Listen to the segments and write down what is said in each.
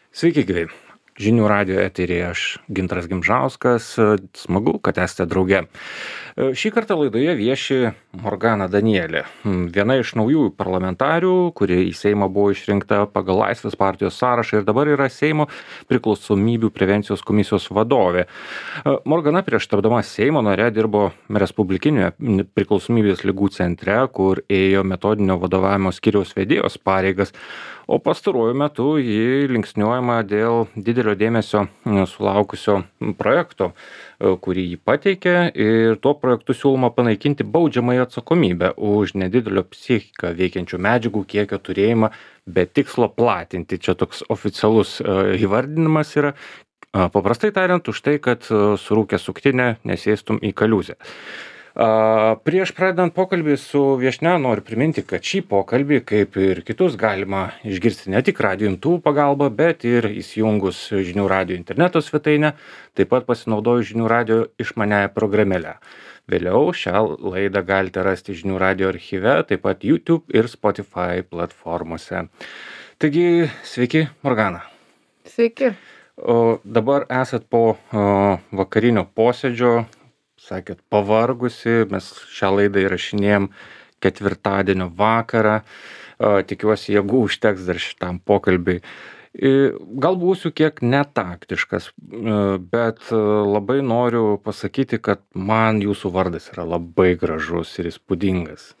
Sveiki, gyvi. Žinių radijo eteryje aš Gintaras Gimžauskas. Smagu, kad esate drauge. Šį kartą laidoje vieši Morgana Danielė, viena iš naujųjų parlamentarių, kuri į Seimą buvo išrinkta pagal Laisvės partijos sąrašą ir dabar yra Seimo priklausomybių prevencijos komisijos vadovė. Morgana prieš tapdama Seimo nare dirbo Respublikinėje priklausomybės ligų centre, kur ėjo metodinio vadovavimo skyriaus vedėjos pareigas, o pastaruoju metu ji linksniuojama dėl didelio dėmesio sulaukusio projekto, kurį ji pateikė, ir tuo projektu siūloma panaikinti baudžiamąją atsakomybę už nedidelio psichiką veikiančių medžiagų kiekio turėjimą be tikslo platinti. Čia toks oficialus įvardinimas yra. Paprastai tariant, už tai, kad surūkęs suktinę nesėstum į kaliūzę. Prieš pradedant pokalbį su viešnia noriu priminti, kad šį pokalbį, kaip ir kitus, galima išgirsti ne tik radijo imtuvų pagalba, bet ir įsijungus Žinių radijo interneto svetainę, taip pat pasinaudojus Žinių radijo išmaniąją programėlę. Vėliau šią laidą galite rasti Žinių radijo archyve, taip pat YouTube ir Spotify platformose. Taigi, sveiki, Morgana. Sveiki. O dabar esat po vakarinio posėdžio, sakėt, pavargusi, mes šią laidą įrašinėjom ketvirtadienio vakarą, tikiuosi jėgų užteks dar šitam pokalbiui. Gal būsiu kiek netaktiškas, bet labai noriu pasakyti, kad man jūsų vardas yra labai gražus ir įspūdingas.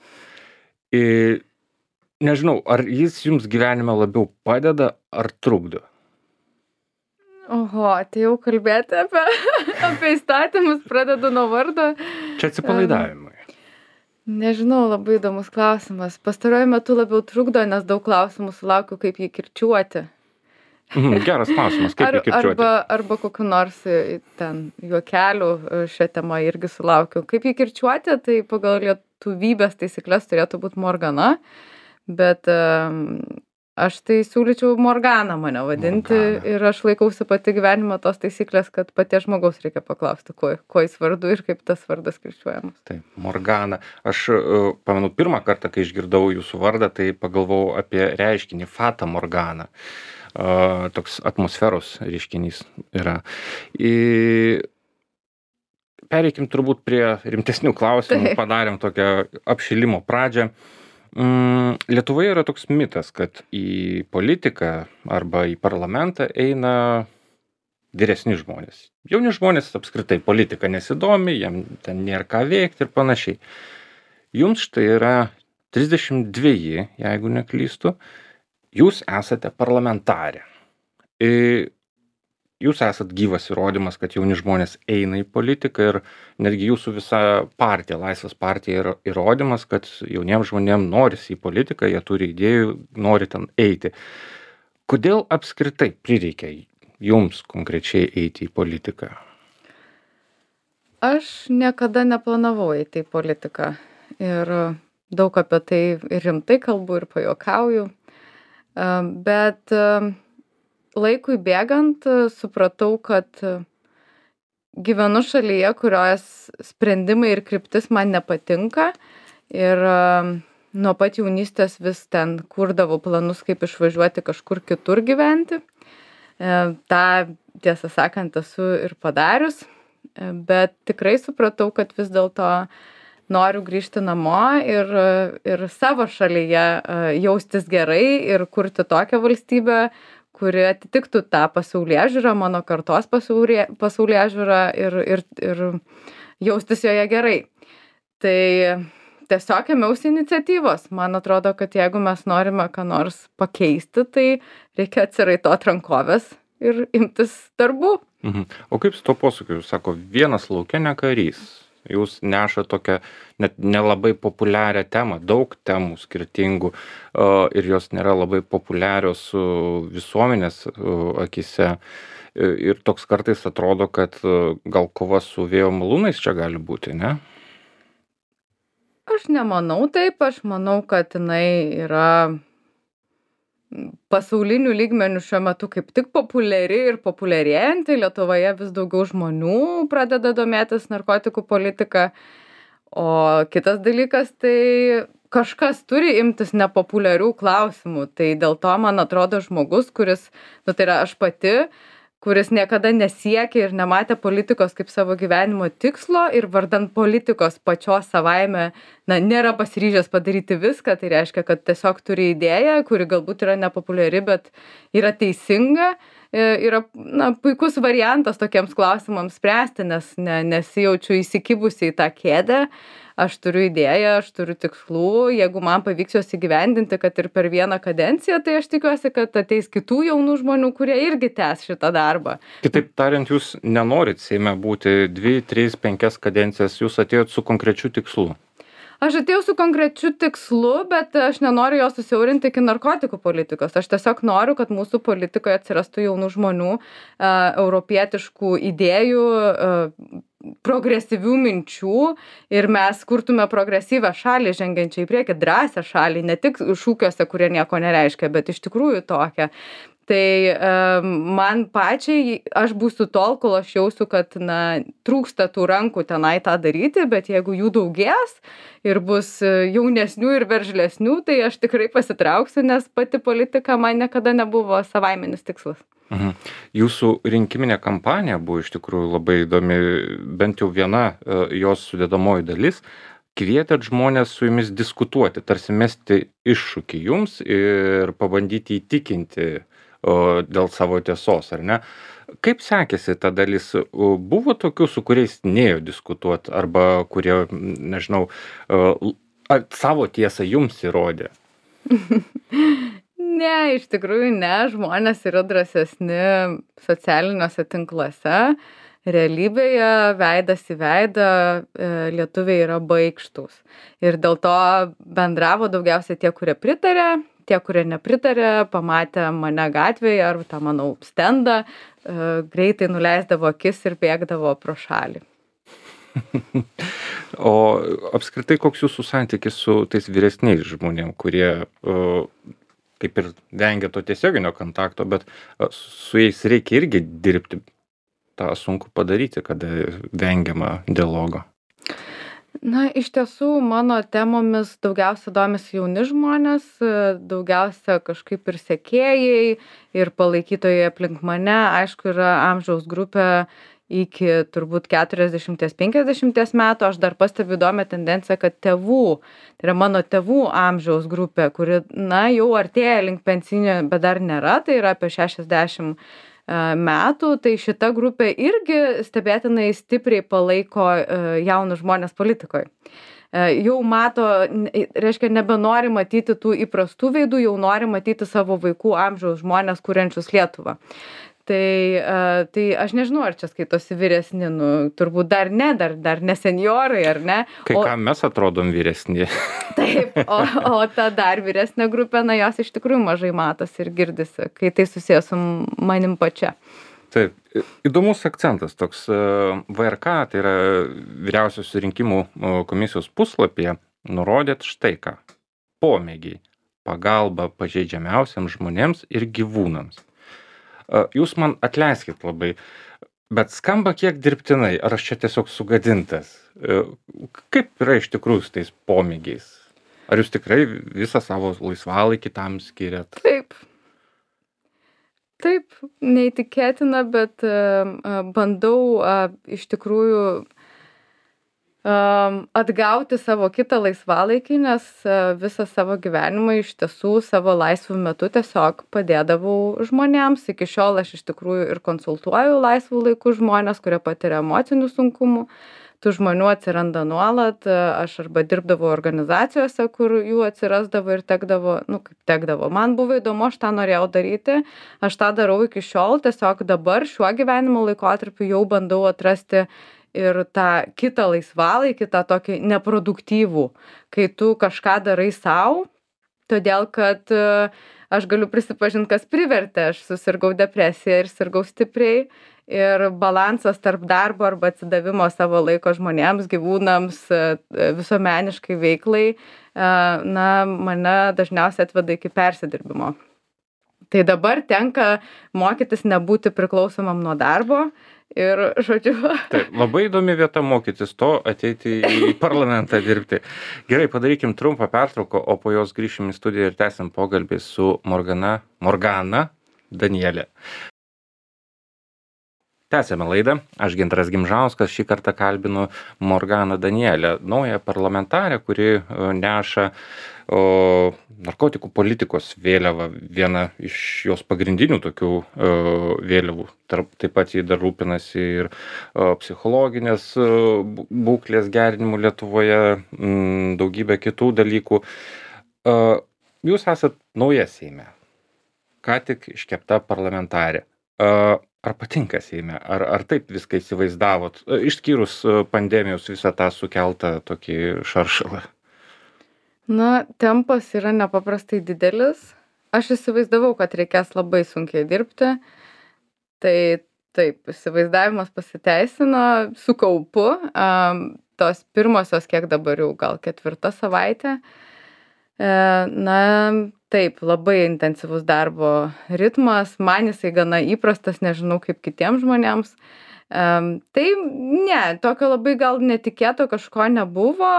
Nežinau, ar jis jums gyvenime labiau padeda ar trukdo? Oho, tai jau kalbėti apie įstatymus pradedu nuo vardo. Čia atsipalaidavimai. Nežinau, labai įdomus klausimas. Pastaruoju metu labiau trukdo, nes daug klausimų sulaukiu, kaip jį kirčiuoti. Geras klausimas, kaip jį kirčiuoti. Arba kokiu nors ten juokelių šią temą irgi sulaukiu. Kaip jį kirčiuoti, tai pagal lietuvybės taisyklės turėtų būti Morgana, bet aš tai siūlyčiau Morgana mane vadinti. Morgana. Ir aš laikausi pati gyvenimo tos taisyklės, kad paties žmogaus reikia paklausti, kuo jis vardu ir kaip tas vardas kirčiuojamas. Taip, Morgana. Aš pamenu, pirmą kartą, kai išgirdau jūsų vardą, tai pagalvojau apie reiškinį Fata Morgana. Toks atmosferos reiškinys yra. Pereikim turbūt prie rimtesnių klausimų. Taip. Padarėm tokią apšilimo pradžią. Lietuvoje yra toks mitas, kad į politiką arba į parlamentą eina vyresni žmonės. Jauni žmonės apskritai politika nesidomi, jam ten nėra ką veikti ir panašiai. Jums štai yra 32, jeigu neklystu, jūs esate parlamentarė. Jūs esat gyvas įrodymas, kad jauni žmonės eina į politiką ir netgi jūsų visa partija, Laisvės partija, yra įrodymas, kad jauniems žmonėms norisi į politiką, jie turi idėjų, nori ten eiti. Kodėl apskritai prireikia jums konkrečiai eiti į politiką? Aš niekada neplanavau eiti į politiką ir daug apie tai ir rimtai kalbu ir pajuokauju, bet laikui bėgant supratau, kad gyvenu šalyje, kurios sprendimai ir kryptis man nepatinka ir nuo pat jaunystės vis ten kurdavau planus, kaip išvažiuoti kažkur kitur gyventi. Ta, tiesą sakant, esu ir padarius, bet tikrai supratau, kad vis dėlto noriu grįžti namo ir savo šalyje jaustis gerai ir kurti tokią valstybę, kuri atitiktų tą pasaulėžiūrą, mano kartos pasaulėžiūrą ir jaustis joje gerai. Tai tiesiog ėmiausi iniciatyvos. Man atrodo, kad jeigu mes norime ką nors pakeisti, tai reikia atsiraitot rankoves ir imtis darbų. O kaip su to posakiu? Jūs sako, vienas lauke ne karys. Jūs neša tokią net nelabai populiarią temą, daug temų skirtingų ir jos nėra labai populiarios visuomenės akise. Ir toks kartais atrodo, kad gal kova su vėjo malūnais čia gali būti, ne? Aš nemanau taip, aš manau, kad jinai yra pasaulinių lygmenių šiuo metu kaip tik populiari ir populiarėjanti. Lietuvoje vis daugiau žmonių pradeda domėtis narkotikų politika. O kitas dalykas, tai kažkas turi imtis nepopuliarių klausimų. Tai dėl to, man atrodo, žmogus, kuris, nu tai yra aš pati, kuris niekada nesiekė ir nematė politikos kaip savo gyvenimo tikslo ir vardan politikos pačios savaime, na, nėra pasiryžęs padaryti viską, tai reiškia, kad tiesiog turi idėją, kuri galbūt yra nepopuliari, bet yra teisinga, yra, na, puikus variantas tokiems klausimams spręsti, nes nesijaučiu įsikibusi į tą kėdę. Aš turiu idėją, aš turiu tikslų, jeigu man pavyks juos įgyvendinti, kad ir per vieną kadenciją, tai aš tikiuosi, kad ateis kitų jaunų žmonių, kurie irgi tęs šitą darbą. Kitaip tariant, jūs nenorit Seime būti 2, 3, 5 kadencijas, jūs atėjot su konkrečiu tikslu. Aš atėjau su konkrečiu tikslu, bet aš nenoriu jo susiaurinti iki narkotikų politikos. Aš tiesiog noriu, kad mūsų politikoje atsirastų jaunų žmonių, europietiškų idėjų, progresyvių minčių ir mes kurtume progresyvią šalį, žengiančią į priekį, drąsią šalį, ne tik šūkiuose, kurie nieko nereiškia, bet iš tikrųjų tokią. Tai man pačiai, aš būsiu tol, kol aš jausiu, kad, na, trūksta tų rankų tenai tą daryti, bet jeigu jų daugės ir bus jaunesnių ir veržlesnių, tai aš tikrai pasitrauksiu, nes pati politika man niekada nebuvo savaiminis tikslas. Jūsų rinkiminė kampanija buvo iš tikrųjų labai įdomi, bent jau viena jos sudėdamoji dalis. Kvietėt žmonės su jumis diskutuoti, tarsi mesti iššūkį jums ir pabandyti įtikinti dėl savo tiesos, ar ne? Kaip sekėsi ta dalis? Buvo tokių, su kuriais nėjo diskutuoti arba kurie, nežinau, savo tiesą jums įrodė? Ne, iš tikrųjų ne, žmonės yra drąsesni socialiniuose tinkluose, realybėje veidas į veidą lietuviai yra baikštūs. Ir dėl to bendravo daugiausiai tie, kurie pritarė, tie, kurie nepritarė, pamatė mane gatvėje ar tą, manau, stendą, greitai nuleisdavo akis ir bėgdavo pro šalį. O apskritai, koks jūsų santykis su tais vyresniais žmonėm, kurie kaip ir vengia to tiesioginio kontakto, bet su jais reikia irgi dirbti. tą sunku padaryti, kada vengiama dialogo? Na, iš tiesų, mano temomis daugiausia domisi jauni žmonės, daugiausia kažkaip ir sekėjai, ir palaikytojai aplink mane. Aišku, yra amžiaus grupė iki turbūt 40-50 metų. Aš dar pastebiu įdomią tendenciją, kad tėvų, tai yra mano tėvų amžiaus grupė, kuri, na, jau artėja link pensinio, bet dar nėra, tai yra apie 60 metų, tai šita grupė irgi stebėtinai stipriai palaiko jaunus žmonės politikoje. Jau mato, reiškia, nebenori matyti tų įprastų veidų, jau nori matyti savo vaikų amžiaus žmonės, kuriančius Lietuvą. Tai aš nežinau, ar čia skaitosi vyresni, nu, turbūt dar ne senjorai, ar ne? Kai ką mes atrodom vyresni. Taip, o ta dar vyresnė grupė, na, jos iš tikrųjų mažai matosi ir girdisi, kai tai susijęs su manim pačia. Taip, įdomus akcentas toks. VRK, tai yra Vyriausiosios rinkimų komisijos puslapyje, nurodėt štai ką. Pomėgiai, pagalba pažeidžiamiausiams žmonėms ir gyvūnams. Jūs man atleiskit labai, bet skamba kiek dirbtinai, ar aš čia tiesiog sugadintas? Kaip yra iš tikrųjų su tais pomėgiais? Ar jūs tikrai visą savo laisvalaikį tam skiriat? Taip, neįtikėtina, bet bandau iš tikrųjų atgauti savo kitą laisvalaikį, nes visą savo gyvenimą iš tiesų savo laisvų metu tiesiog padėdavau žmonėms. Iki šiol aš iš tikrųjų ir konsultuoju laisvų laikų žmonės, kurie patiria emocinių sunkumų. Tų žmonių atsiranda nuolat, aš arba dirbdavau organizacijose, kur jų atsirasdavo ir tekdavo. Man buvo įdomu, aš tą norėjau daryti, aš tą darau iki šiol, tiesiog dabar šiuo gyvenimo laikotarpiu jau bandau atrasti ir tą kitą laisvalaikį, tą tokį neproduktyvų, kai tu kažką darai sau, todėl kad aš galiu prisipažinti, kas privertė, aš susirgau depresiją ir sirgau stipriai. Ir balansas tarp darbo arba atsidavimo savo laiko žmonėms, gyvūnams, visuomeniškai veiklai, na, mane dažniausiai atveda iki persidirbimo. Tai dabar tenka mokytis nebūti priklausomam nuo darbo Ir, žodžiu, Taip, labai įdomi vieta mokytis to, ateiti į parlamentą dirbti. Gerai, padarykim trumpą pertrauką, o po jos grįšim į studiją ir tęsim pokalbį su Morgana Danielė. Tęsėme laidą. Aš Gintaras Gimžauskas, šį kartą kalbinu Morganą Danielę, naują parlamentarę, kuri neša narkotikų politikos vėliavą, viena iš jos pagrindinių tokių vėliavų. Taip pat jį dar rūpinasi ir psichologinės būklės gerinimu Lietuvoje, daugybė kitų dalykų. Jūs esat nauja Seime, ką tik iškepta parlamentarė. Ar patinka Seime? Ar taip viską įsivaizdavot, išskyrus pandemijos visą tą sukeltą tokį šaršalą? na, tempas yra nepaprastai didelis. Aš įsivaizdavau, kad reikės labai sunkiai dirbti. Tai taip, įsivaizdavimas pasiteisino su kaupu. Tos pirmosios, kiek dabar jau gal 4 savaitė. Na, taip, labai intensyvus darbo ritmas, man jisai gana įprastas, nežinau kaip kitiems žmonėms. Tai ne, tokio labai gal netikėto kažko nebuvo.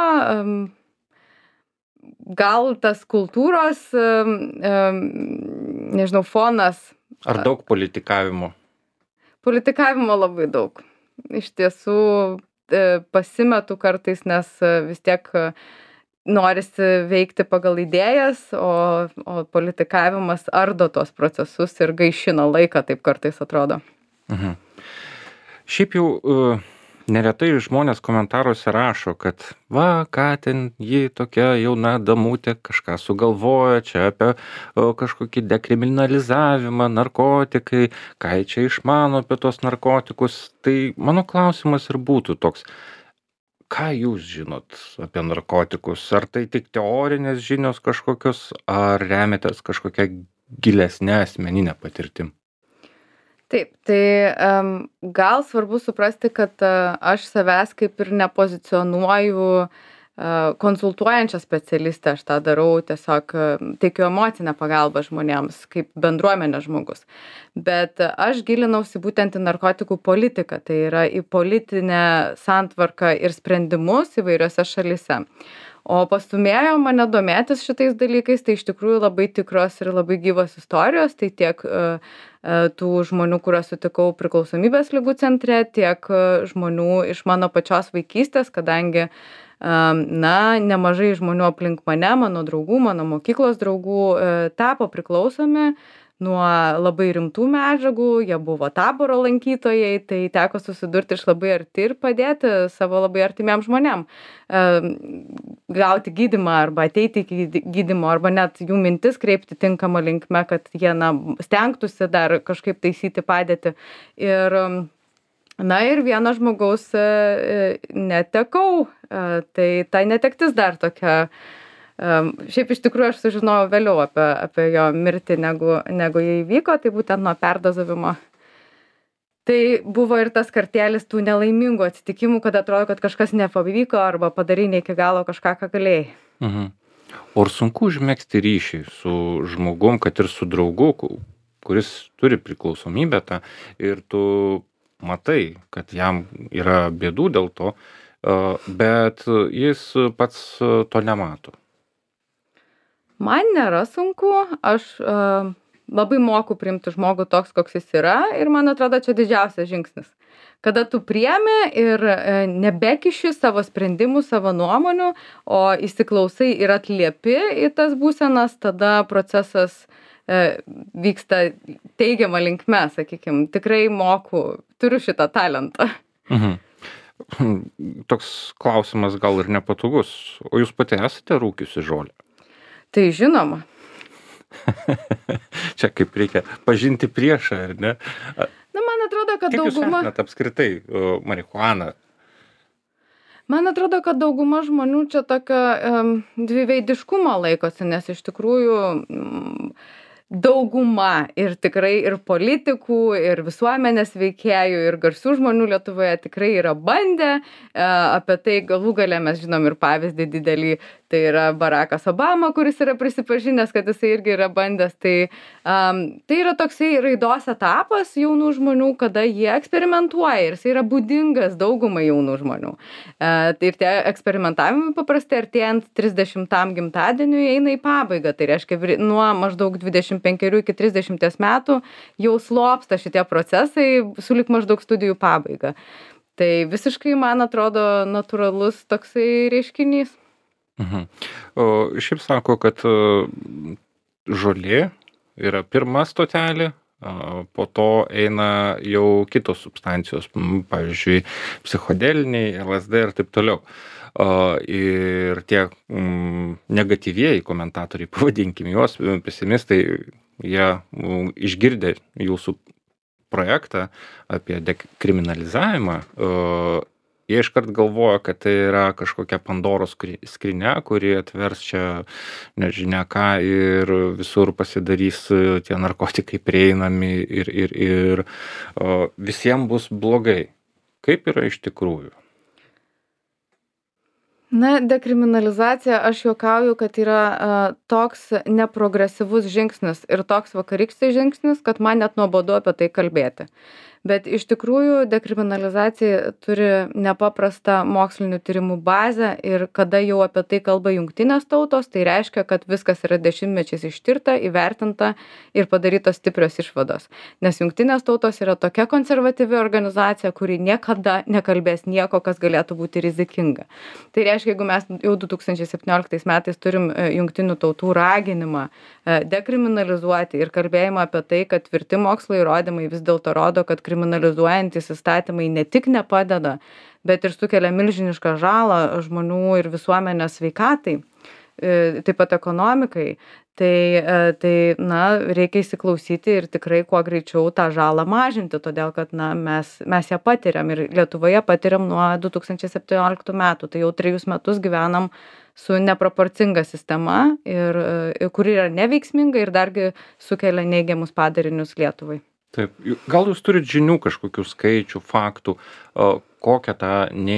Gal tas kultūros, nežinau, fonas. Ar daug politikavimo? Politikavimo labai daug. Iš tiesų pasimetu kartais, nes vis tiek norisi veikti pagal idėjas, o politikavimas ardo tos procesus ir gaišina laiką, taip kartais atrodo. Mhm. Šiaip jau neretai žmonės komentaruose rašo, kad va, ką ten ji tokia jauna damutė kažką sugalvoja, čia apie kažkokį dekriminalizavimą, narkotikai, ką ji čia išmano apie tos narkotikus. Tai mano klausimas ir būtų toks, ką jūs žinot apie narkotikus? Ar tai tik teorinės žinios kažkokios, ar remiatės kažkokia gilesnė asmeninė patirtim? Taip, tai gal svarbu suprasti, kad aš savęs kaip ir nepozicionuoju konsultuojančią specialistę, aš tą darau, tiesiog teikiu emocinę pagalbą žmonėms, kaip bendruomenės žmogus. Bet aš gilinausi būtent į narkotikų politiką, tai yra į politinę santvarką ir sprendimus įvairiose šalyse. O pastumėjo mane domėtis šitais dalykais, tai iš tikrųjų labai tikros ir labai gyvos istorijos, tai tiek tų žmonių, kuriuos sutikau priklausomybės ligų centre, tiek žmonių iš mano pačios vaikystės, kadangi na, nemažai žmonių aplink mane, mano draugų, mano mokyklos draugų tapo priklausomi nuo labai rimtų medžiagų, jie buvo taboro lankytojai, tai teko susidurti iš labai arti ir padėti savo labai artimiem žmonėm gauti gydymą arba ateiti iki gydymo, arba net jų mintis kreipti tinkamą linkme, kad jie stengtųsi dar kažkaip taisyti padėtį. Ir ir vieno žmogaus netekau, tai ta netektis dar tokia. Šiaip iš tikrųjų aš sužinojau vėliau apie jo mirtį, negu jie įvyko, tai būtent nuo perdozavimo. Tai buvo ir tas kartėlis tų nelaimingų atsitikimų, kad atrodo, kad kažkas nepavyko arba padarai ne iki galo kažką, ką galėjai. Mhm. O ar sunku užmegzti ryšį su žmogum, kad ir su draugu, kuris turi priklausomybę tą, ir tu matai, kad jam yra bėdų dėl to, bet jis pats to nemato? Man nėra sunku, aš labai moku priimti žmogų toks, koks jis yra, ir man atrodo, čia didžiausias žingsnis. Kada tu priemi ir nebekiši savo sprendimų, savo nuomonių, o įsiklausai ir atliepi į tas būsenas, tada procesas vyksta teigiama linkme, sakykime. Tikrai moku, turiu šitą talentą. Mhm. Toks klausimas gal ir nepatogus. O jūs pati esate rūkiusi žolę? Tai žinoma. Čia kaip reikia pažinti priešą, ar ne? Na, man atrodo, kad Kaip jūs dauguma... vertinat apskritai marihuaną? Man atrodo, kad dauguma žmonių čia tokio dviveidiškumo laikosi, nes iš tikrųjų dauguma ir tikrai ir politikų, ir visuomenės veikėjų, ir garsių žmonių Lietuvoje tikrai yra bandę. Apie tai galų gale mes žinom ir pavyzdį didelį Tai yra Barackas Obama, kuris yra prisipažinęs, kad jisai irgi yra bandęs. Tai yra toksai raidos etapas jaunų žmonių, kada jie eksperimentuoja ir jisai yra būdingas daugumai jaunų žmonių. Tai ir tie eksperimentavimai paprastai artėjant 30 gimtadieniui eina į pabaigą. Tai reiškia, nuo maždaug 25 iki 30 metų jau slopsta šitie procesai sulig maždaug studijų pabaiga. Tai visiškai, man atrodo, natūralus toksai reiškinys. O šiaip sako, kad žolė yra pirma stotelė, po to eina jau kitos substancijos, pavyzdžiui, psichodeliniai, LSD ir taip toliau. Ir tie negatyvieji komentatoriai, pavadinkim juos, pesimistai, jie išgirdę jūsų projektą apie dekriminalizavimą, jie iškart galvoja, kad tai yra kažkokia Pandoros skrynia, kuri atvers čia nežinia ką ir visur pasidarys tie narkotikai prieinami ir visiems bus blogai. Kaip yra iš tikrųjų? Na, dekriminalizacija, aš juokauju, kad yra toks neprogresyvus žingsnis ir toks vakarykštis žingsnis, kad man net nuobodu apie tai kalbėti. Bet iš tikrųjų dekriminalizacija turi nepaprastą mokslinių tyrimų bazę ir kada jau apie tai kalba jungtinės tautos, tai reiškia, kad viskas yra dešimtmečiais ištirta, įvertinta ir padarytos stiprios išvados. Nes jungtinės tautos yra tokia konservatyvi organizacija, kuri niekada nekalbės nieko, kas galėtų būti rizikinga. Tai reiškia, jeigu mes jau 2017 metais turim jungtinių tautų raginimą dekriminalizuoti ir kalbėjimą apie tai, kad tvirti mokslo įrodymai vis dėlto rodo, kad kriminalizuojantys įstatymai ne tik nepadeda, bet ir sukelia milžinišką žalą žmonių ir visuomenės sveikatai, taip pat ekonomikai. Tai reikia įsiklausyti ir tikrai kuo greičiau tą žalą mažinti, todėl kad mes ją patiriam ir Lietuvoje patiriam nuo 2017 metų. Tai jau 3 metus gyvenam su neproporcinga sistema, kuri yra neveiksminga ir dargi sukelia neigiamus padarinius Lietuvai. Taip, gal jūs turit žinių kažkokių skaičių, faktų, kokią tą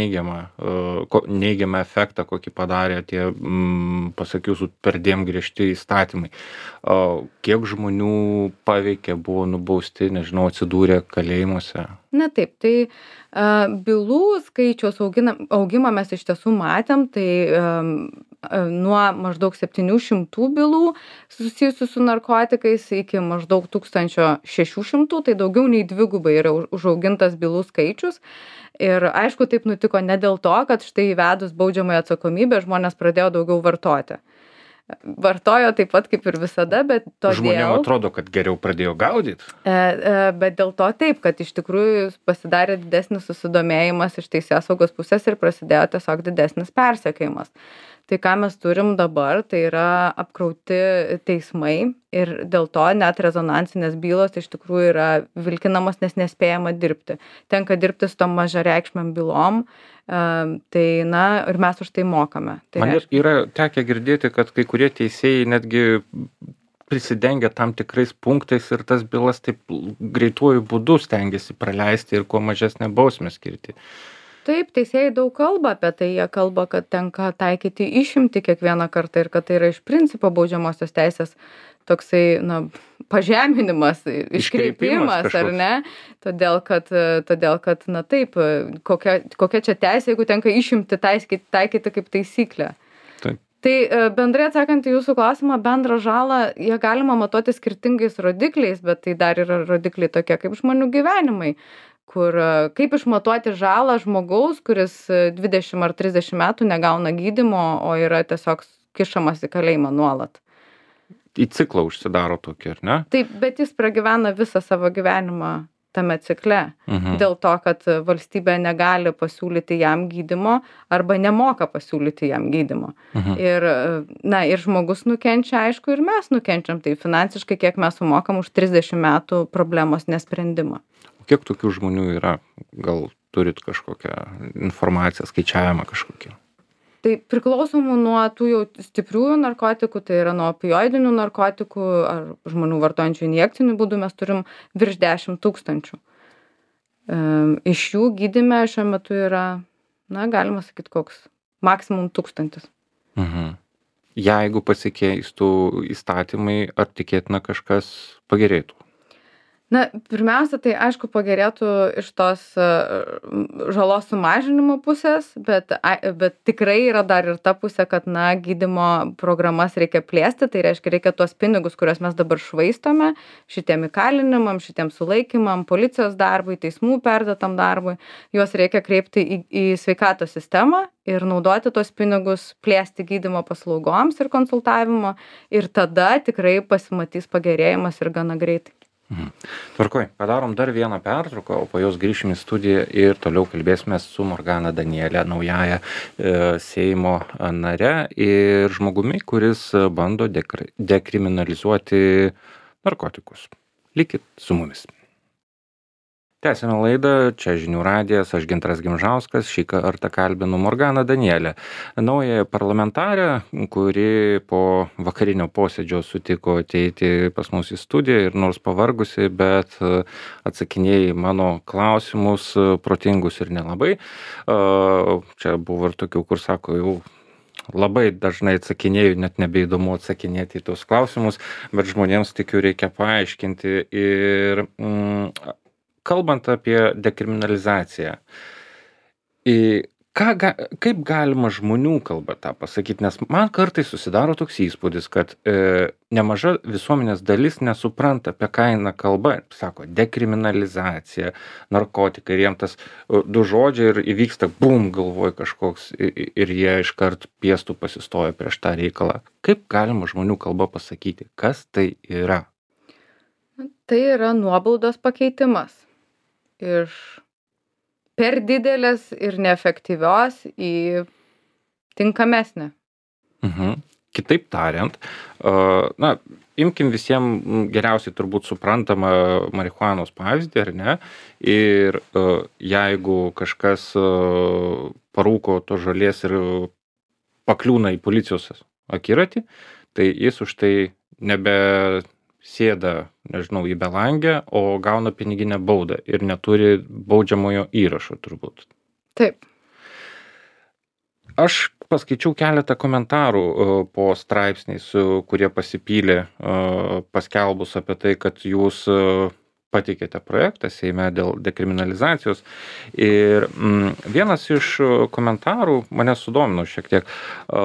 neigiamą efektą, kokį padarė tie, pasakiau, perdėm griežti įstatymai. Kiek žmonių paveikė, buvo nubausti, nežinau, atsidūrė kalėjimuose? Na taip, tai bylų skaičiaus augimą mes iš tiesų matėm, tai nuo maždaug 700 bylų susijusių su narkotikais iki maždaug 1600, tai daugiau nei dvigubai yra užaugintas bylų skaičius. Ir aišku, taip nutiko ne dėl to, kad štai įvedus baudžiamąją atsakomybę žmonės pradėjo daugiau vartoti. Vartojo taip pat kaip ir visada, bet todėl... Žmonėm atrodo, kad geriau pradėjo gaudyti. Bet dėl to taip, kad iš tikrųjų pasidarė didesnis susidomėjimas iš teisėsaugos pusės ir prasidėjo tiesiog didesnis persekiojimas. Tai ką mes turim dabar, tai yra apkrauti teismai ir dėl to net rezonansinės bylos iš tikrųjų yra vilkinamos, nes nespėjama dirbti. Tenka dirbti su tom mažareikšmiam bylom, ir mes už tai mokame. Man yra tekę girdėti, kad kai kurie teisėjai netgi prisidengia tam tikrais punktais ir tas bylas taip greituoju būdu stengiasi praleisti ir kuo mažesnę bausmę skirti. Taip, teisėjai daug kalba apie tai, jie kalba, kad tenka taikyti išimtį kiekvieną kartą ir kad tai yra iš principo baudžiamosios teisės toksai, pažeminimas, iškreipimas, ar ne? Todėl, kad, taip, kokia čia teisė, jeigu tenka išimtį taikyti kaip taisyklę. Taip. Tai bendrai atsakant į jūsų klausimą, bendrą žalą, jie galima matuoti skirtingais rodikliais, bet tai dar yra rodikliai tokie kaip žmonių gyvenimai, kur kaip išmatuoti žalą žmogaus, kuris 20 ar 30 metų negauna gydymo, o yra tiesiog kišamas į kalėjimą nuolat. Į ciklą užsidaro tokį, ar ne? Taip, bet jis pragyvena visą savo gyvenimą tame cikle. Dėl to, kad valstybė negali pasiūlyti jam gydymo arba nemoka pasiūlyti jam gydymo. Ir žmogus nukenčia, aišku, ir mes nukenčiam. Tai finansiškai, kiek mes sumokam už 30 metų problemos nesprendimą. Kiek tokių žmonių yra? Gal turit kažkokią informaciją, skaičiavimą kažkokį? Tai priklausomų nuo tų jau stipriųjų narkotikų, tai yra nuo opioidinių narkotikų ar žmonių vartojančių injekcinių būdų, mes turim virš 10 000. Iš jų gydyme šiuo metu yra, galima sakyti, koks maksimum 1000. jeigu pasikeistų įstatymai, ar tikėtina kažkas pagerėtų? Na, pirmiausia, tai aišku pagerėtų iš tos žalos sumažinimo pusės, bet tikrai yra dar ir ta pusė, kad, na, gydymo programas reikia plėsti, tai reiškia, reikia tuos pinigus, kuriuos mes dabar švaistome, šitiem įkalinimam, šitiem sulaikymam, policijos darbui, teismų perdėtam darbui, juos reikia kreipti į sveikatos sistemą ir naudoti tuos pinigus, plėsti gydymo paslaugoms ir konsultavimo, ir tada tikrai pasimatys pagerėjimas ir gana greitai. Tvarkoj, padarom dar vieną pertrauką, o po jos grįšim į studiją ir toliau kalbėsime su Morgana Daniele, naująja Seimo nare ir žmogumi, kuris bando dekriminalizuoti narkotikus. Likit su mumis. Tęsime laidą, čia Žinių radijas, aš Gintaras Gimžauskas, šį kartą kalbinu Morganą Danielę, naująją parlamentarę, kuri po vakarinio posėdžio sutiko ateiti pas mus į studiją ir nors pavargusi, bet atsakinėjai mano klausimus protingus ir nelabai. Čia buvo ir tokių, kur sako, jau labai dažnai atsakinėju, net nebeįdomu atsakinėti į tuos klausimus, bet žmonėms tikiu reikia paaiškinti ir kalbant apie dekriminalizaciją, kaip galima žmonių kalba tą pasakyti, nes man kartais susidaro toks įspūdis, kad nemaža visuomenės dalis nesupranta, apie ką eina kalba, sako dekriminalizacija, narkotikai ir jiem tas du žodžiai ir įvyksta bum galvoj kažkoks ir jie iškart piestų pasistoja prieš tą reikalą. Kaip galima žmonių kalba pasakyti, kas tai yra? Tai yra nuobaudos pakeitimas iš per didelės ir neefektyvios į tinkamesnę. Kitaip tariant, na, imkim visiems geriausiai turbūt suprantamą marihuanos pavyzdį, ar ne? Ir jeigu kažkas parūko to žolės ir pakliūna į policijos akiratį, tai jis už tai nebe sėda, nežinau, į belangę, o gauna piniginę baudą ir neturi baudžiamojo įrašo turbūt. Taip. Aš paskaičiau keletą komentarų po straipsniais, kurie pasipylė paskelbus apie tai, kad jūs pateikėte projektą Seime dėl dekriminalizacijos. Ir vienas iš komentarų mane sudomino šiek tiek.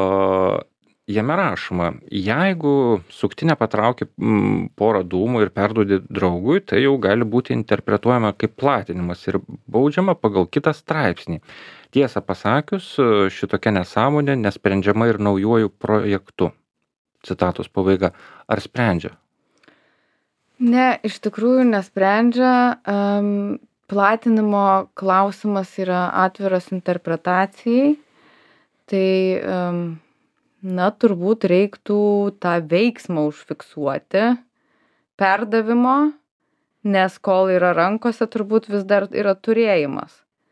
Jame rašoma, jeigu suktinę patrauki porą dūmų ir perduodi draugui, tai jau gali būti interpretuojama kaip platinimas ir baudžiama pagal kitą straipsnį. Tiesą pasakius, šitokia nesąmonė nesprendžiama ir naujuoju projektu. Citatos pabaiga. Ar sprendžia? Ne, iš tikrųjų nesprendžia. Platinimo klausimas yra atviras interpretacijai. Tai na, turbūt reiktų tą veiksmą užfiksuoti perdavimo, nes kol yra rankose, turbūt vis dar yra turėjimas.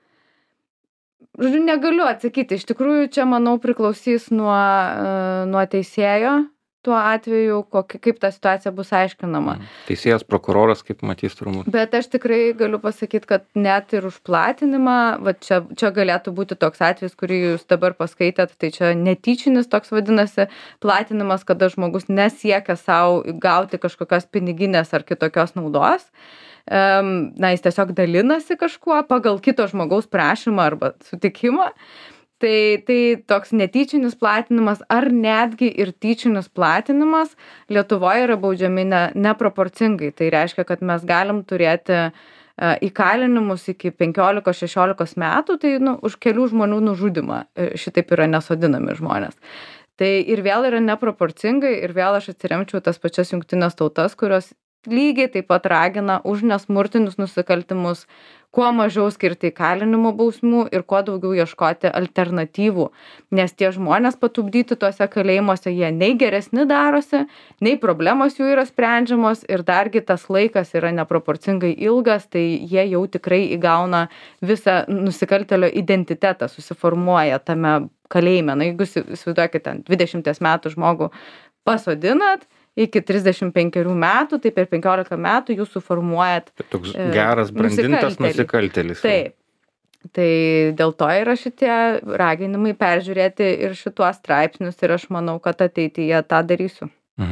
Žodžiu, negaliu atsakyti. Iš tikrųjų, čia, manau, priklausys nuo teisėjo tuo atveju, kaip ta situacija bus aiškinama. Teisėjas, prokuroras, kaip matys turbūt. Bet aš tikrai galiu pasakyti, kad net ir už platinimą, va čia galėtų būti toks atvejis, kurį jūs dabar paskaitėt, tai čia netyčinis toks vadinasi platinimas, kada žmogus nesiekia savo gauti kažkokios piniginės ar kitokios naudos. Na, jis tiesiog dalinasi kažkuo pagal kito žmogaus prašymą arba sutikimą. Tai toks netyčinis platinimas ar netgi ir tyčinis platinimas Lietuvoje yra baudžiami neproporcingai. Tai reiškia, kad mes galim turėti įkalinimus iki 15-16 metų, tai už kelių žmonių nužudymą šitaip yra nesodinami žmonės. Tai ir vėl yra neproporcingai ir vėl aš atsiremčiau tas pačias jungtines tautas, kurios lygiai taip pat ragina už nesmurtinius nusikaltimus kuo mažiau skirti įkalinimo bausmių ir kuo daugiau ieškoti alternatyvų. Nes tie žmonės patupdyti tuose kalėjimuose, jie nei geresni darosi, nei problemos jų yra sprendžiamos ir dargi tas laikas yra neproporcingai ilgas, tai jie jau tikrai įgauna visą nusikaltėlio identitetą, susiformuoja tame kalėjime. Na, jeigu įsivaizduokite, 20 metų žmogų pasodinat, iki 35 metų, tai per 15 metų jūs suformuojat toks geras, brandintas nusikaltėlis. Taip. Tai dėl to yra šitie raginimai peržiūrėti ir šituos straipsnius ir aš manau, kad ateityje tą darysiu.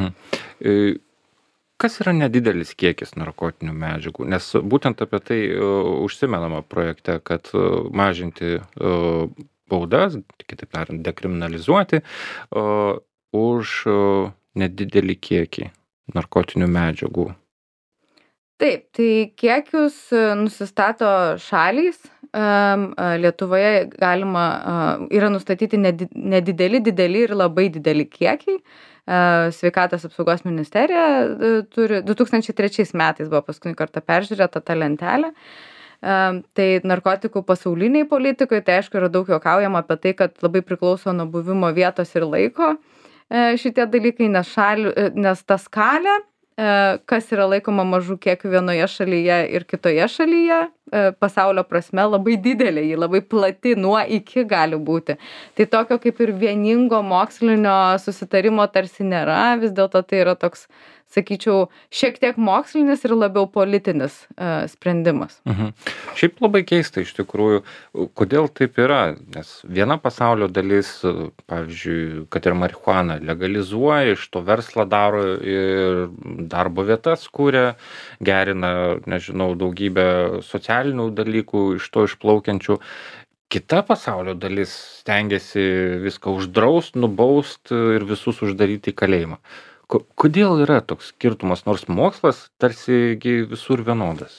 Kas yra nedidelis kiekis narkotinių medžiagų? Nes būtent apie tai užsimenama projekte, kad mažinti baudas, kitaip tariant, dekriminalizuoti už nedidelį kiekį narkotinių medžiagų. Taip, tai kiekius nusistato šalys. Lietuvoje yra nustatyti nedideli, dideli ir labai dideli kiekiai. Sveikatos apsaugos ministerija turi 2003 metais buvo paskutinį kartą peržiūrėta ta lentelė. Tai narkotikų pasauliniai politikai, tai aišku, yra daug juokaujama apie tai, kad labai priklauso nuo buvimo vietos ir laiko šitie dalykai, nes ta skalė, kas yra laikoma mažų kiekių vienoje šalyje ir kitoje šalyje, pasaulio prasme labai didelė, ji labai plati, nuo iki gali būti. Tai tokio kaip ir vieningo mokslinio susitarimo tarsi nėra, vis dėlto tai yra toks, sakyčiau, šiek tiek mokslinis ir labiau politinis sprendimas. Šiaip labai keista iš tikrųjų, kodėl taip yra, nes viena pasaulio dalis, pavyzdžiui, kad ir marihuaną legalizuoja, iš to verslą daro ir darbo vietas kuria, gerina, nežinau, daugybę socialinių dalykų iš to išplaukiančių. Kita pasaulio dalis stengiasi viską uždraust, nubaust ir visus uždaryti į kalėjimą. Kodėl yra toks skirtumas, nors mokslas tarsi visur vienodas?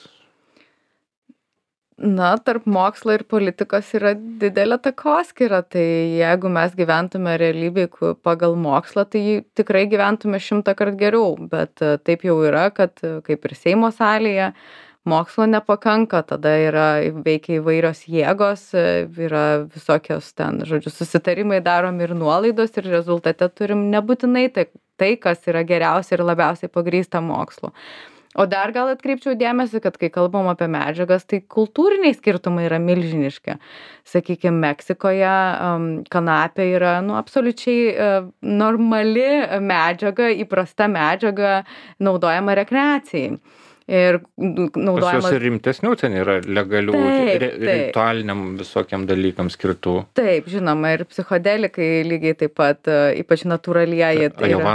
Na, tarp mokslo ir politikos yra didelė takoskyra, tai jeigu mes gyventume realybėj pagal mokslą, tai tikrai gyventume 100 kart geriau, bet taip jau yra, kad kaip ir Seimo salėje mokslo nepakanka, tada veikia įvairios jėgos, yra visokios ten, žodžiu, susitarimai daromi ir nuolaidos ir rezultate turim nebūtinai tai, kas yra geriausia ir labiausiai pagrįsta mokslu. O dar gal atkreipčiau dėmesį, kad kai kalbam apie medžiagas, tai kultūriniai skirtumai yra milžiniški. Sakykime, Meksikoje kanapė yra absoliučiai normali medžiaga, įprasta medžiaga, naudojama rekreacijai. Ir naudojama... Pas juos ir rimtesnių ten yra legalių, ritualiniam visokiam dalykam skirtų. Taip, žinoma, ir psichodelikai lygiai taip pat, ypač natūralieji.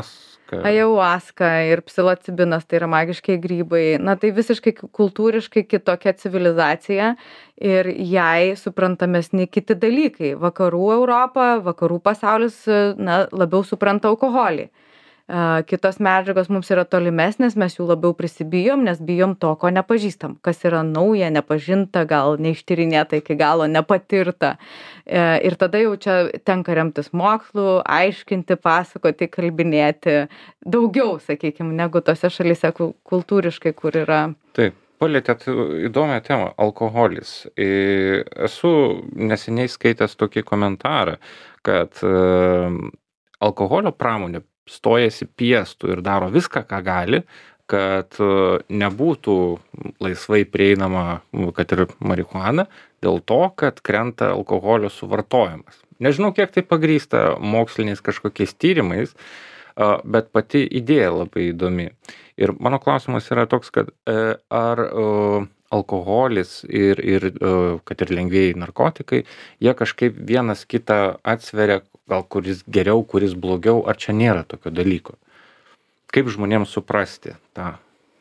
Ajahuaska ir psilocibinas, tai yra magiškiai grybai. Na, tai visiškai kultūriškai kitokia civilizacija ir jai suprantamesni kiti dalykai. Vakarų Europa, vakarų pasaulis, labiau supranta alkoholį. Kitos medžiagos mums yra tolimesnės, mes jų labiau prisibijom, nes bijom to, ko nepažįstam, kas yra nauja, nepažinta, gal neištyrinėta iki galo, nepatirta. Ir tada jau čia tenka remtis mokslu, aiškinti, pasakoti, kalbinėti daugiau, sakykime, negu tose šalyse kultūriškai, kur yra. Taip. Palietėt įdomią temą - alkoholis. Esu neseniai skaitęs tokį komentarą, kad alkoholio pramonė stojasi piestų ir daro viską, ką gali, kad nebūtų laisvai prieinama, kad ir marihuana, dėl to, kad krenta alkoholio suvartojimas. Nežinau, kiek tai pagrįsta moksliniais kažkokiais tyrimais, bet pati idėja labai įdomi. Ir mano klausimas yra toks, kad ar alkoholis ir kad ir lengvieji narkotikai, jie kažkaip vienas kitą atsveria, gal kuris geriau, kuris blogiau, ar čia nėra tokio dalyko? Kaip žmonėms suprasti tą?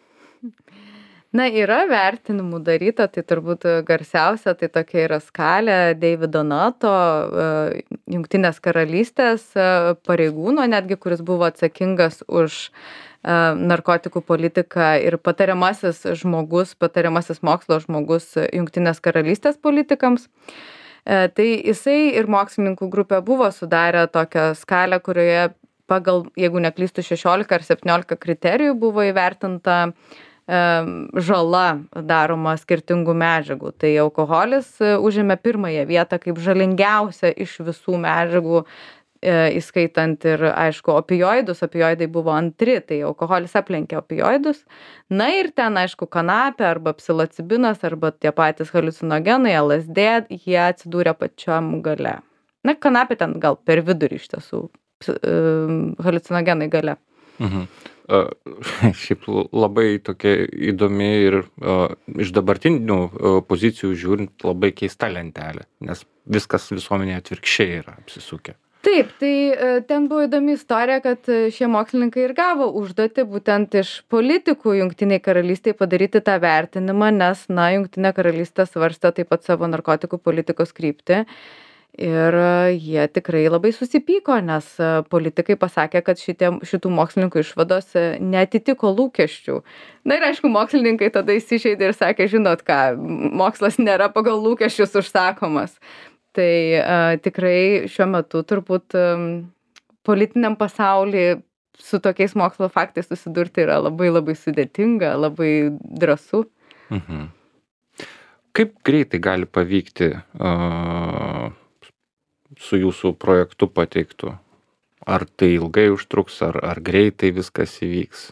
Na, yra vertinimų daryta, tai turbūt garsiausia, tai tokia yra skalė Davido Nuto, Jungtinės karalystės pareigūno, netgi kuris buvo atsakingas už narkotikų politiką ir patariamasis mokslo žmogus Jungtinės karalystės politikams. Tai jisai ir mokslininkų grupė buvo sudarę tokią skalę, kurioje pagal, jeigu neklystu, 16 ar 17 kriterijų buvo įvertinta žala daroma skirtingų medžiagų. Tai alkoholis užėmė pirmąją vietą kaip žalingiausia iš visų medžiagų, įskaitant ir, aišku, opioidus. Opioidai buvo antri, tai alkoholis aplenkė opioidus. Na ir ten, aišku, kanapė arba psilocibinas arba tie patys haliucinogenai, LSD, jie atsidūrė pačiam gale. Na, kanapė ten gal per vidurį iš tiesų, haliucinogenai gale. Šiaip labai tokia įdomi ir iš dabartinių pozicijų žiūrint labai keista lentelė, nes viskas visuomenėje atvirkščiai yra apsisukę. Taip, tai ten buvo įdomi istorija, kad šie mokslininkai ir gavo užduotį būtent iš politikų Jungtinėje karalystėje padaryti tą vertinimą, nes, Jungtinė karalystė svarstė taip pat savo narkotikų politikos kryptį. Ir jie tikrai labai susipyko, nes politikai pasakė, kad šitų mokslininkų išvados neatitiko lūkesčių. Na ir aišku, mokslininkai tada įsižeidė ir sakė, žinot ką, mokslas nėra pagal lūkesčius užsakomas. Tai tikrai šiuo metu turbūt politiniam pasaulyje su tokiais mokslo faktais susidurti yra labai labai sudėtinga, labai drąsu. Mhm. Kaip greitai gali pavykti su jūsų projektu pateiktu? Ar tai ilgai užtruks, ar greitai viskas įvyks?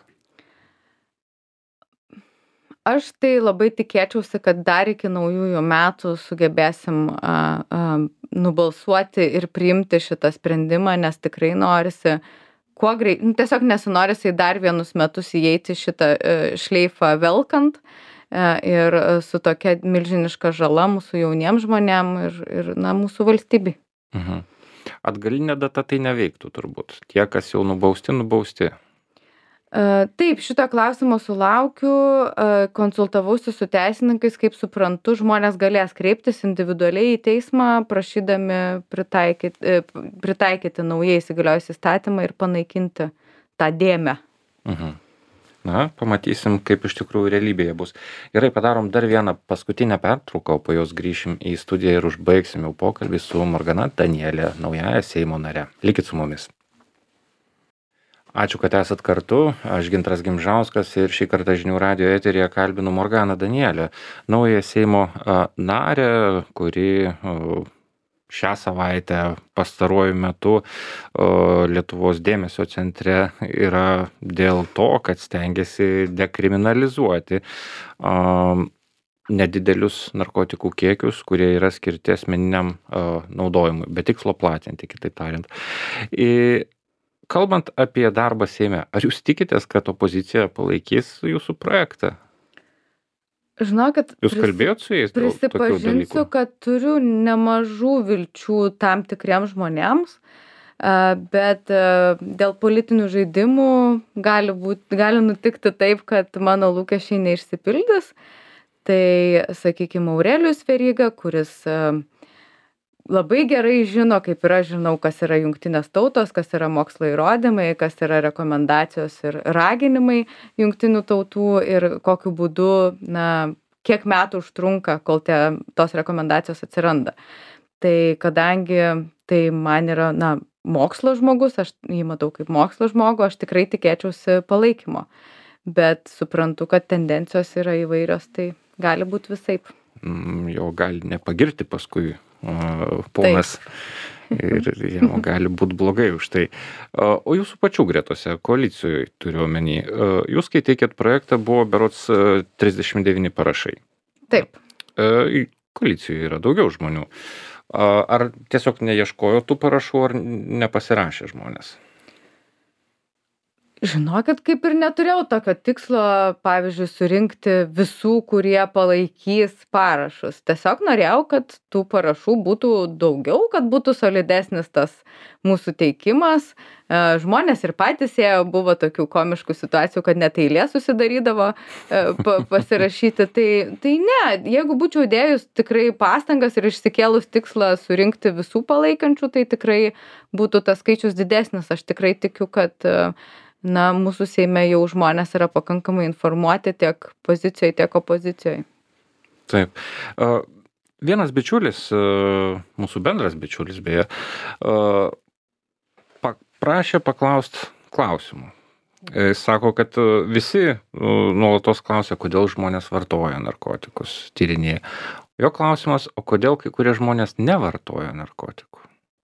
Aš tai labai tikėčiausi, kad dar iki naujųjų metų sugebėsim nubalsuoti ir priimti šitą sprendimą, nes tikrai norisi kuo tiesiog nesinorisi į dar vienus metus įeiti šitą šleifą velkant ir su tokia milžiniška žala mūsų jauniems žmonėm ir mūsų valstybei. Mhm. Atgalinė data tai neveiktų turbūt. Tie, kas jau nubausti. Taip, šito klausimo sulaukiu, konsultavausi su teisininkais, kaip suprantu, žmonės galės kreiptis individualiai į teismą, prašydami pritaikyti naujai įsigaliojusį įstatymą ir panaikinti tą dėmę. Mhm. Na, pamatysim, kaip iš tikrųjų realybėje bus. Gerai, padarom dar vieną paskutinę pertrauką, o po jos grįšim į studiją ir užbaigsim jau pokalbį su Morgana Danielė, naująja Seimo nare. Likit su mumis. Ačiū, kad esat kartu. Aš Gintaras Gimžauskas ir šį kartą Žinių radijo eteryje kalbinu Morganą Danielę, naująją Seimo narę, kuri šią savaitę pastaruoju metu Lietuvos dėmesio centre yra dėl to, kad stengiasi dekriminalizuoti nedidelius narkotikų kiekius, kurie yra skirti asmeniniam naudojimui, be tikslo platinti, kitaip tariant. Kalbant apie darbą Seime, ar jūs tikitės, kad opozicija palaikys jūsų projektą? Žinokit, Jūs kalbėjot su jais dėl tokių dalykų? prisipažinsiu, kad turiu nemažų vilčių tam tikriems žmonėms, bet dėl politinių žaidimų gali nutikti taip, kad mano lūkesčiai neišsipildys. Tai, sakykime, Aurelijus Veryga, kuris labai gerai žino, kaip ir aš žinau, kas yra jungtinės tautos, kas yra mokslo įrodymai, kas yra rekomendacijos ir raginimai jungtinių tautų ir kokiu būdu, kiek metų užtrunka, kol tos rekomendacijos atsiranda. Tai kadangi tai man yra, mokslo žmogus, aš jį matau kaip mokslo žmogų, aš tikrai tikėčiausi palaikymo. Bet suprantu, kad tendencijos yra įvairios, tai gali būti visaip. Jo gali nepagirti paskui ponas ir jam gali būti blogai už tai. O jūsų pačių gretose, koalicijoje turiu omeny, jūs, kai teikėt projektą, buvo berods 39 parašai. Taip. Koalicijoje yra daugiau žmonių. Ar tiesiog neieškojo tų parašų, ar nepasirašė žmonės? Žinokit, kaip ir neturėjau tokio tikslo, pavyzdžiui, surinkti visų, kurie palaikys parašus. Tiesiog norėjau, kad tų parašų būtų daugiau, kad būtų solidesnis tas mūsų teikimas. Žmonės ir patys ėjo, buvo tokių komiškų situacijų, kad net eilė susidarydavo pasirašyti. Tai ne, jeigu būčiau dėjus tikrai pastangas ir išsikėlus tikslą surinkti visų palaikančių, tai tikrai būtų tas skaičius didesnis. Aš tikrai tikiu, kad mūsų Seime jau žmonės yra pakankamai informuoti tiek pozicijoje, tiek opozicijoje. Taip. Vienas bičiulis, mūsų bendras bičiulis beje, prašė paklausti klausimų. Jis sako, kad visi nuolatos klausia, kodėl žmonės vartoja narkotikus, tyrinėja. Jo klausimas, o kodėl kai kurie žmonės nevartoja narkotikų?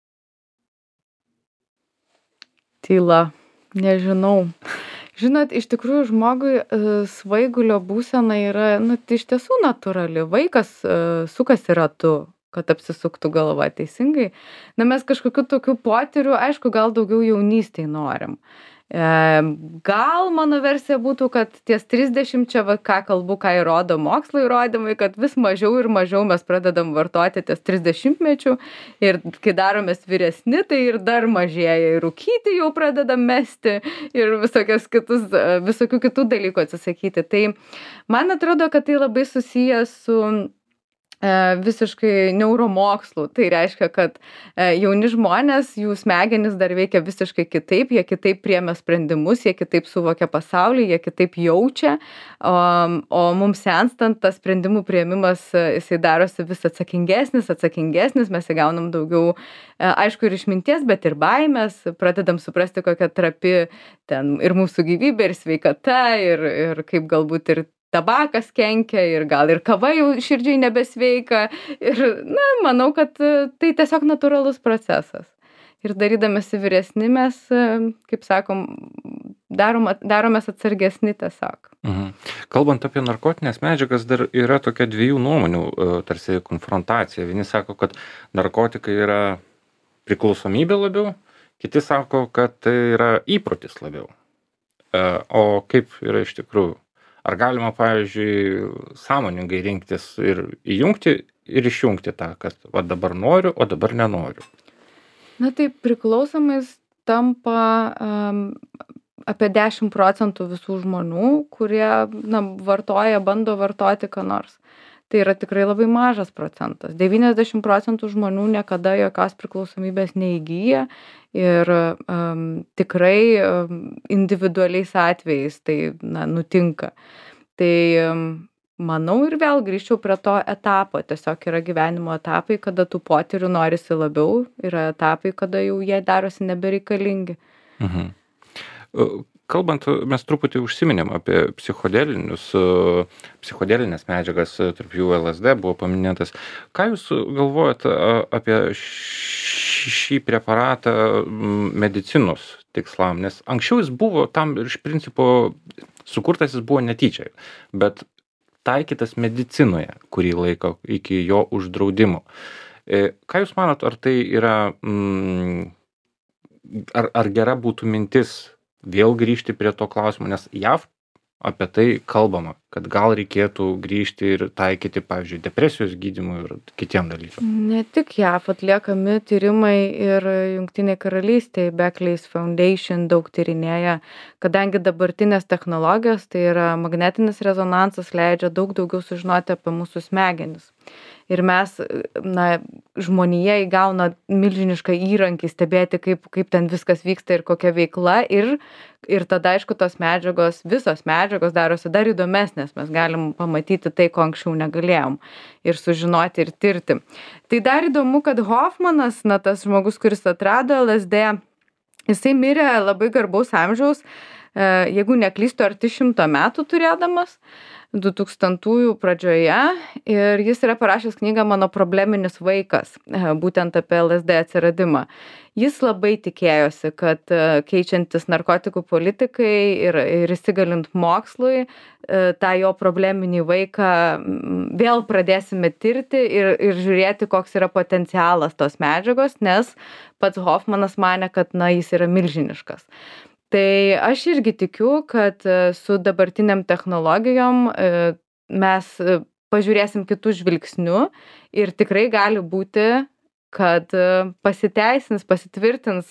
Tyla. Nežinau. Žinot, iš tikrųjų žmogui svaigulio būsena yra, tai iš tiesų natūrali. Vaikas sukasi ratu, kad apsisuktų galva teisingai. Mes kažkokių tokių potyrių, aišku, gal daugiau jaunystėj norim. Gal mano versija būtų, kad ties 30, čia va, ką kalbu, ką įrodo mokslo įrodymai, kad vis mažiau ir mažiau mes pradedam vartoti ties 30-mečių ir kai daromės vyresni, tai ir dar mažėja, ir rūkyti jau pradedam mesti ir visokių kitų dalykų atsisakyti. Tai man atrodo, kad tai labai susijęs su visiškai neuromokslų. Tai reiškia, kad jauni žmonės, jų smegenys dar veikia visiškai kitaip, jie kitaip priėmė sprendimus, jie kitaip suvokia pasaulį, jie kitaip jaučia, o mums senstant tas sprendimų priėmimas, jisai darosi vis atsakingesnis, mes įgaunam daugiau, aišku, ir išminties, bet ir baimės, pradedam suprasti, kokia trapi ten ir mūsų gyvybė, ir sveikata, ir kaip galbūt ir tabakas kenkia ir gal ir kava jau širdžiai nebesveika. Ir, manau, kad tai tiesiog natūralus procesas. Ir darydamėsi vyresni mes, kaip sakom, daromės atsargesni tiesiog. Kalbant apie narkotinės medžiagas, dar yra tokia dviejų nuomonių, tarsi konfrontacija. Vieni sako, kad narkotikai yra priklausomybė labiau, kiti sako, kad tai yra įprotis labiau. O kaip yra iš tikrųjų? Ar galima, pavyzdžiui, sąmoningai rinktis ir įjungti ir išjungti tą, kad va dabar noriu, o dabar nenoriu? Na tai priklausomais tampa apie 10% visų žmonių, kurie bando vartoti ką nors. Tai yra tikrai labai mažas procentas. 90% žmonių niekada jokios priklausomybės neįgyja ir tikrai individualiais atvejais tai nutinka. Tai manau ir vėl grįžčiau prie to etapo. Tiesiog yra gyvenimo etapai, kada tų potyrių norisi labiau, yra etapai, kada jau jie darosi nebereikalingi. Kalbant, mes truputį užsiminėm apie psichodelinės medžiagas, tarp jų LSD buvo paminėtas. Ką Jūs galvojat apie šį preparatą medicinos tikslam? Nes anksčiau jis buvo tam iš principo sukurtas, jis buvo netyčia, bet taikytas medicinoje kurį laiką iki jo uždraudimo. Ką Jūs manot, ar tai yra, ar gera būtų mintis vėl grįžti prie to klausimo, nes JAV apie tai kalbama, kad gal reikėtų grįžti ir taikyti, pavyzdžiui, depresijos gydymui ir kitiem dalykam. Ne tik JAV atliekami tyrimai ir Jungtinėje karalystėje, Beckley's Foundation daug tyrinėja, kadangi dabartinės technologijos, tai yra magnetinis rezonansas, leidžia daug daugiau sužinoti apie mūsų smegenis. Ir mes, žmonija įgauna milžinišką įrankį stebėti, kaip ten viskas vyksta ir kokia veikla. Ir tada, aišku, visos medžiagos darosi dar įdomesnės. Mes galim pamatyti tai, ko anksčiau negalėjom. Ir sužinoti ir tirti. Tai dar įdomu, kad Hoffmanas, tas žmogus, kuris atrado LSD, jisai mirė labai garbaus amžiaus, jeigu neklystu, arti 100 metų turėdamas. 2000-ųjų pradžioje ir jis yra parašęs knygą Mano probleminis vaikas, būtent apie LSD atsiradimą. Jis labai tikėjosi, kad keičiantis narkotikų politikai ir įsigalint mokslui, tą jo probleminį vaiką vėl pradėsime tirti ir žiūrėti, koks yra potencialas tos medžiagos, nes pats Hoffmanas manė, kad jis yra milžiniškas. Tai aš irgi tikiu, kad su dabartiniam technologijom mes pažiūrėsim kitų žvilgsnių ir tikrai gali būti, kad pasitvirtins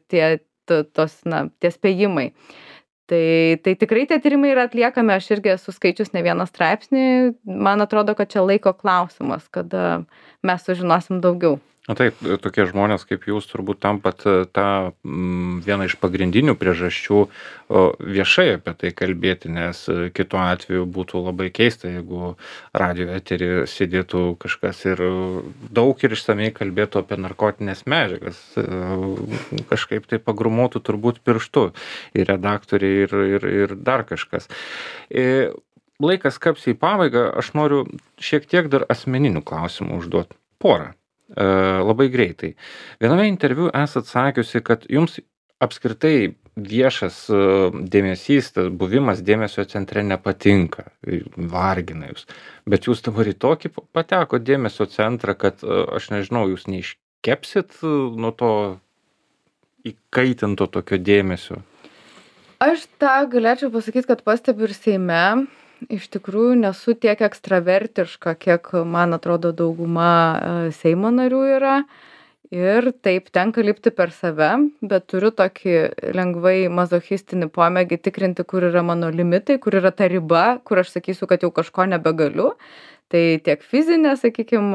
tie spėjimai. Tai tikrai tie tyrimai yra atliekami, aš irgi esu skaičius ne vieną straipsnį, man atrodo, kad čia laiko klausimas, kada mes sužinosim daugiau. Na taip, tokie žmonės kaip Jūs turbūt tampat tą vieną iš pagrindinių priežasčių viešai apie tai kalbėti, nes kitu atveju būtų labai keista, jeigu radijo etery sėdėtų kažkas ir daug ir išsamei kalbėtų apie narkotinės medžiagas. Kažkaip tai pagrumuotų turbūt pirštu ir redaktoriai ir dar kažkas. Laikas kapsi į pabaigą, aš noriu šiek tiek dar asmeninių klausimų užduoti. Porą. Labai greitai. Viename interviu esat sakiusi, kad jums apskritai viešas dėmesys, buvimas dėmesio centre nepatinka, vargina jūs. Bet jūs dabar į tokį pateko dėmesio centrą, kad aš nežinau, jūs neiškepsit nuo to įkaitinto tokio dėmesio. Aš tą galėčiau pasakyt, kad pastebiu ir Seime. Iš tikrųjų nesu tiek ekstravertiška, kiek, man atrodo, dauguma Seimo narių yra. Ir taip, tenka lipti per save, bet turiu tokį lengvai mazochistinį pomėgį tikrinti, kur yra mano limitai, kur yra ta riba, kur aš sakysiu, kad jau kažko nebegaliu. Tai tiek fizinė, sakykim,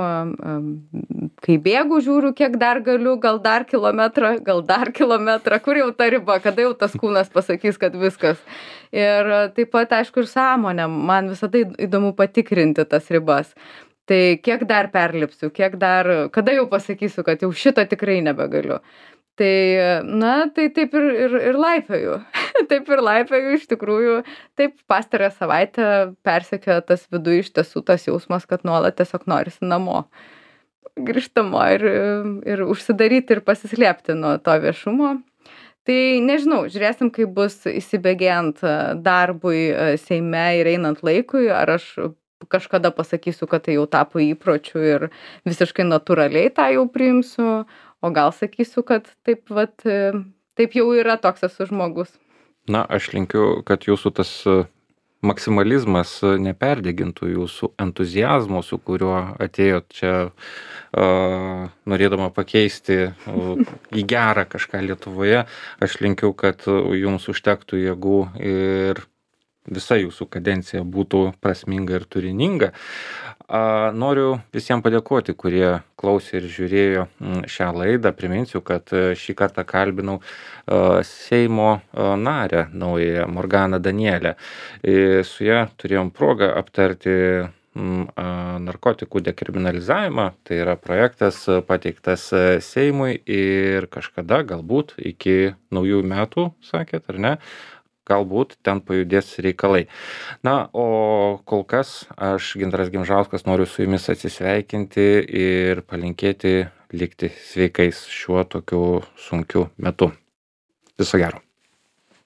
kai bėgu, žiūriu, kiek dar galiu, gal dar kilometrą, kur jau ta riba, kada jau tas kūnas pasakys, kad viskas. Ir taip pat, aišku, ir sąmonė, man visada įdomu patikrinti tas ribas. Tai kiek dar perlipsiu, kada jau pasakysiu, kad jau šito tikrai nebegaliu. Tai, na, tai taip ir laipioju. Taip ir laipioju, iš tikrųjų. Taip, pastarąją savaitę persekioja tas viduj iš tiesų tas jausmas, kad nuolat tiesiog norisi namo. Grįžtamo ir užsidaryti ir pasislėpti nuo to viešumo. Tai nežinau, žiūrėsim, kaip bus įsibėgėjant darbui Seime ir einant laikui, ar aš kažkada pasakysiu, kad tai jau tapo įpročiu ir visiškai natūraliai tą jau priimsiu, o gal sakysiu, kad taip jau yra, toks esu žmogus. Na, aš linkiu, kad jūsų tas maksimalizmas neperdegintų jūsų entuziazmo, su kuriuo atėjot čia norėdama pakeisti į gerą kažką Lietuvoje. Aš linkiu, kad jums užtektų jėgų ir visa jūsų kadencija būtų prasminga ir turininga. Noriu visiems padėkoti, kurie klausė ir žiūrėjo šią laidą. Priminsiu, kad šį kartą kalbinau Seimo narę naująją Morganą Danielę. Su ja turėjom progą aptarti narkotikų dekriminalizavimą. Tai yra projektas pateiktas Seimui ir kažkada, galbūt iki naujųjų metų, sakėt, ar ne? Galbūt ten pajudės reikalai. Na, o kol kas aš, Gintaras Gimžauskas, noriu su jumis atsisveikinti ir palinkėti likti sveikais šiuo tokiu sunkiu metu. Viso gero.